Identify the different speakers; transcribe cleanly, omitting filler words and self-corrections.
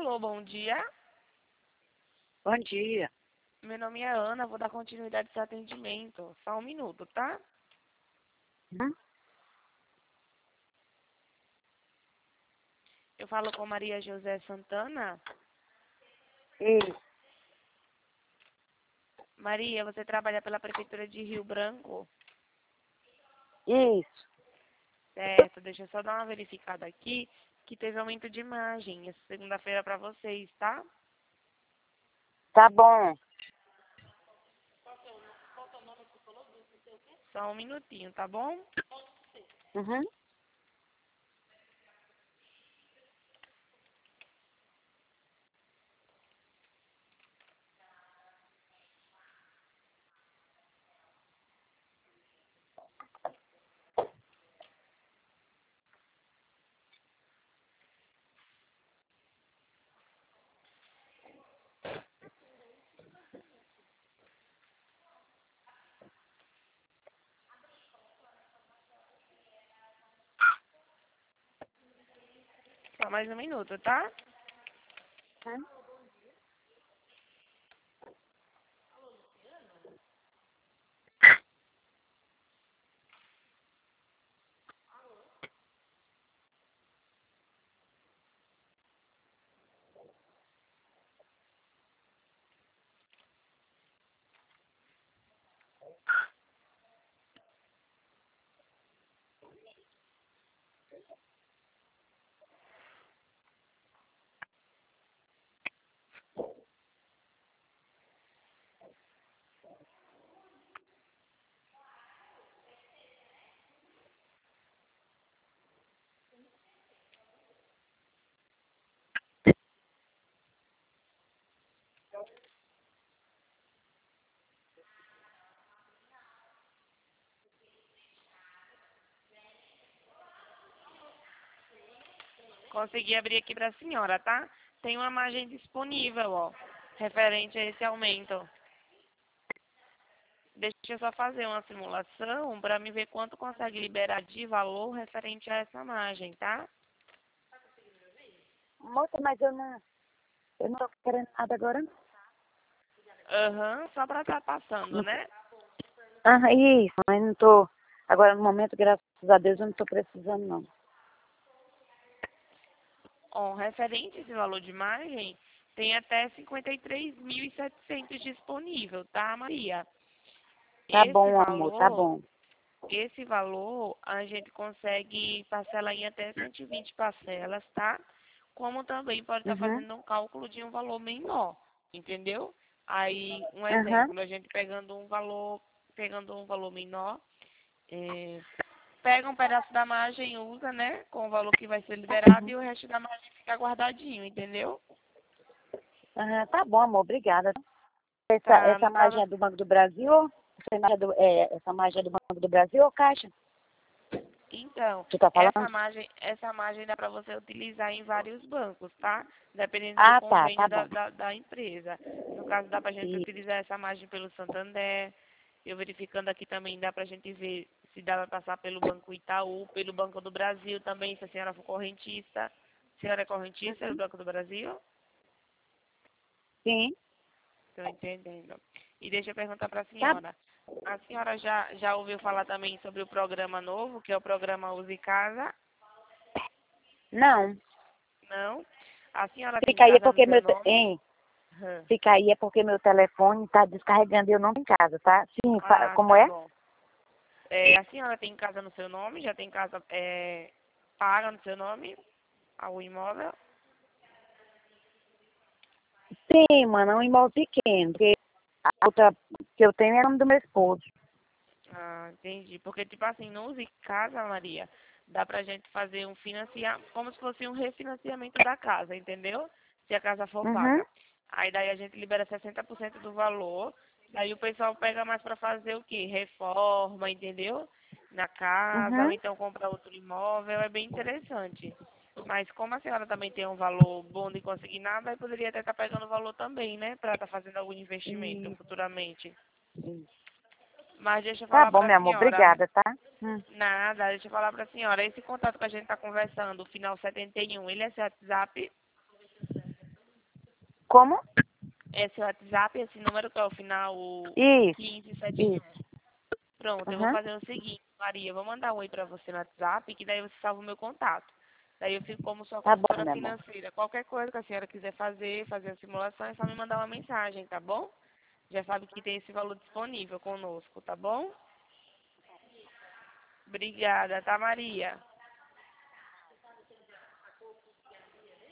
Speaker 1: Alô, bom dia.
Speaker 2: Bom dia.
Speaker 1: Meu nome é Ana, vou dar continuidade ao seu atendimento. Só um minuto, tá?
Speaker 2: Hum?
Speaker 1: Eu falo com Maria José Santana.
Speaker 2: Isso,
Speaker 1: Maria, você trabalha pela Prefeitura de Rio Branco?
Speaker 2: isso.
Speaker 1: Certo, deixa eu só dar uma verificada aqui, que teve aumento de imagem essa segunda-feira para vocês, tá?
Speaker 2: Tá bom.
Speaker 1: Só um minutinho, tá bom?
Speaker 2: Uhum.
Speaker 1: Só mais um minuto, tá?
Speaker 2: Hum?
Speaker 1: Consegui abrir aqui para a senhora, tá? Tem uma margem disponível, ó, referente a esse aumento. Deixa eu só fazer uma simulação para me ver quanto consegue liberar de valor referente a essa margem, tá?
Speaker 2: Moça, mas eu não tô querendo nada agora, não.
Speaker 1: Aham, só para estar passando, né?
Speaker 2: Ah, isso, mas não tô. Agora, no momento, graças a Deus, eu não tô precisando, não.
Speaker 1: Ó, referente a esse valor de margem, tem até 53.700 disponível, tá, Maria?
Speaker 2: Tá
Speaker 1: Esse
Speaker 2: bom, amor, tá
Speaker 1: valor,
Speaker 2: bom.
Speaker 1: esse valor a gente consegue parcelar em até 120 parcelas, tá? Como também pode estar
Speaker 2: Uhum.
Speaker 1: fazendo um cálculo de um valor menor, entendeu? Aí, um
Speaker 2: Aham.
Speaker 1: exemplo, a gente pegando um valor menor, pega um pedaço da margem e usa, né, com o valor que vai ser liberado
Speaker 2: Uhum.
Speaker 1: e o resto da margem fica guardadinho, entendeu?
Speaker 2: Aham, tá bom, amor, obrigada. Essa,
Speaker 1: Tá,
Speaker 2: essa
Speaker 1: no
Speaker 2: margem
Speaker 1: caso,
Speaker 2: é do Banco do Brasil? Essa margem é do Banco do Brasil ou Caixa?
Speaker 1: então,
Speaker 2: Tu tá falando?
Speaker 1: essa margem dá para você utilizar em vários bancos, tá? Dependendo do
Speaker 2: Ah, tá
Speaker 1: convênio
Speaker 2: bom.
Speaker 1: da empresa. No caso, dá para a gente
Speaker 2: E,
Speaker 1: utilizar essa margem pelo Santander. Eu verificando aqui também, dá para a gente ver se dá para passar pelo Banco Itaú, pelo Banco do Brasil também, se a senhora for correntista. A senhora é correntista do
Speaker 2: uhum.
Speaker 1: Banco do Brasil?
Speaker 2: Sim,
Speaker 1: Estou entendendo. E deixa eu perguntar para a
Speaker 2: tá.
Speaker 1: senhora. A senhora já ouviu falar também sobre o programa novo, que é o programa Use Casa?
Speaker 2: Não.
Speaker 1: Não? A senhora tem
Speaker 2: Fica aí
Speaker 1: casa no
Speaker 2: porque
Speaker 1: seu
Speaker 2: meu,
Speaker 1: nome?
Speaker 2: hein?
Speaker 1: Hã.
Speaker 2: Fica aí é porque meu telefone tá descarregando e eu não tô em casa, tá? Sim,
Speaker 1: Ah,
Speaker 2: como
Speaker 1: tá
Speaker 2: é?
Speaker 1: bom. A senhora tem casa no seu nome? Já tem casa paga no seu nome? O imóvel?
Speaker 2: Sim, mano, é um imóvel pequeno, porque a outra que eu tenho é o nome do meu esposo.
Speaker 1: Ah, entendi. Porque, tipo assim, no Use Casa, Maria, dá pra gente fazer um financiamento, como se fosse um refinanciamento da casa, entendeu? Se a casa for
Speaker 2: Uhum,
Speaker 1: paga. Aí daí a gente libera 60% do valor, daí o pessoal pega mais pra fazer o quê? Reforma, entendeu? Na casa, ou
Speaker 2: uhum.
Speaker 1: então comprar outro imóvel, é bem interessante. Mas como a senhora também tem um valor bom de conseguir nada, aí poderia até estar pegando o valor também, né? Pra estar fazendo algum investimento
Speaker 2: E,
Speaker 1: futuramente.
Speaker 2: e-
Speaker 1: Mas deixa eu
Speaker 2: Tá
Speaker 1: falar
Speaker 2: bom,
Speaker 1: pra
Speaker 2: meu amor,
Speaker 1: senhora.
Speaker 2: obrigada, tá?
Speaker 1: Nada, deixa eu falar pra senhora. Esse contato que a gente tá conversando, o final 71, ele é seu WhatsApp?
Speaker 2: Como?
Speaker 1: É seu WhatsApp, esse número que é o final
Speaker 2: Isso,
Speaker 1: 1571.
Speaker 2: isso.
Speaker 1: Pronto, eu vou
Speaker 2: Uhum.
Speaker 1: fazer o seguinte, Maria, eu vou mandar um oi pra você no WhatsApp, que daí você salva o meu contato. Daí eu fico como sua
Speaker 2: Tá bom,
Speaker 1: consultora
Speaker 2: meu amor.
Speaker 1: financeira. Qualquer coisa que a senhora quiser fazer a simulação, é só me mandar uma mensagem, tá bom? Já sabe que tem esse valor disponível conosco, tá bom? Obrigada, tá, Maria?